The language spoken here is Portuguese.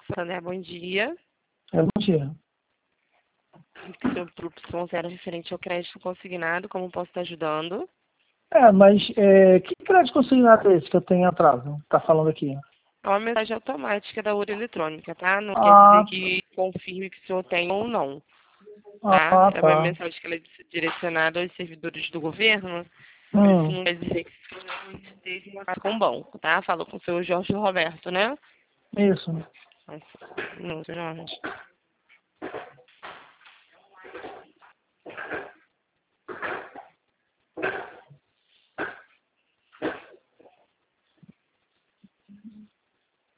Sandra, bom dia. Bom dia. Sobre opção 0 referente ao crédito consignado, como posso estar ajudando? Mas que crédito consignado é esse que eu tenho em atraso? Tá falando aqui. É uma mensagem automática da URA eletrônica, tá? Não quer Ah, dizer que confirme que o senhor tem ou não, tá? ah, É uma tá. mensagem que ela é direcionada aos servidores do governo, mas isso Hum, não quer dizer que o senhor realmente esteja em contato com o banco, tá? Falou com o senhor Jorge Roberto, né? isso. Nossa, não, Jorge.